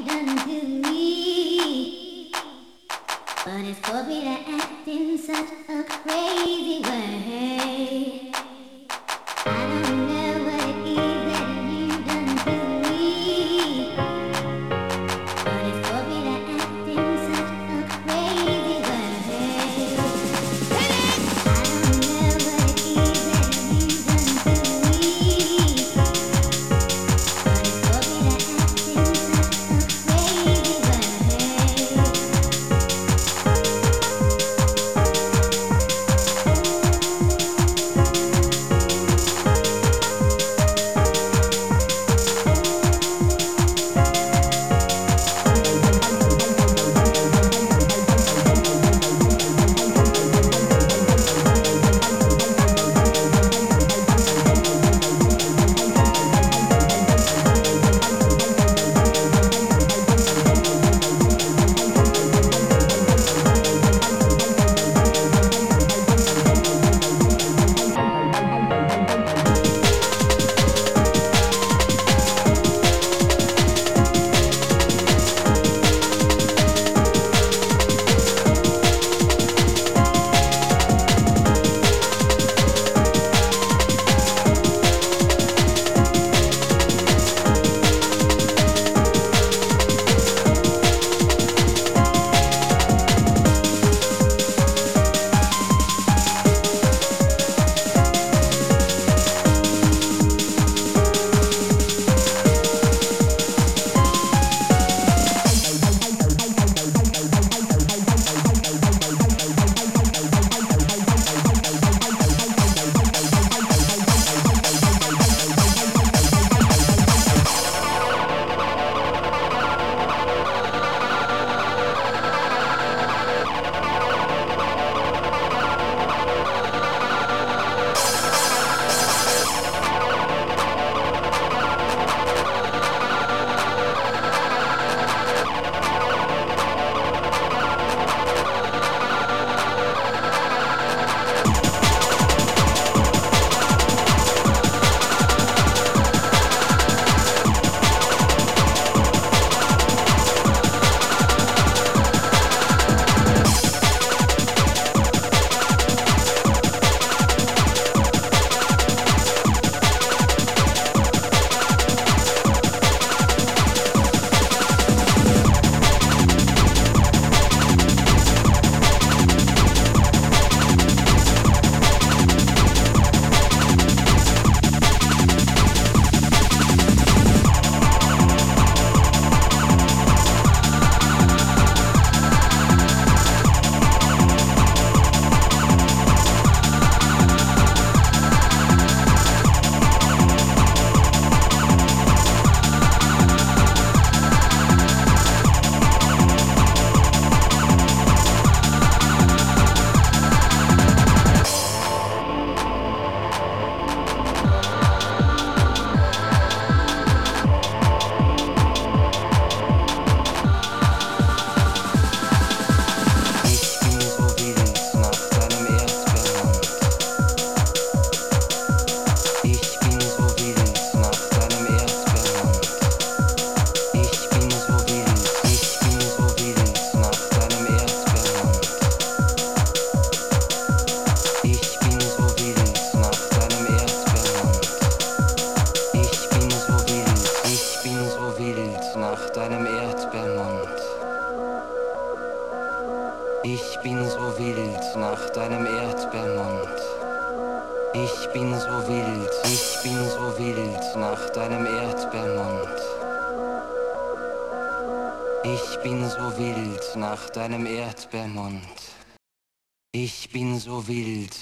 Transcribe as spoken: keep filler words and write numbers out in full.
done to me. But it's for me to act in such a crazy way. I don't know what it is that you've done to me. But it's for me to act in such a crazy way. I don't know what it is that you've done to me. But it's for me to act in such a crazy way. Ich bin so wild nach deinem Erdbeermund. Ich bin so wild, ich bin so wild nach deinem Erdbeermund. Ich bin so wild nach deinem Erdbeermund. Ich bin so wild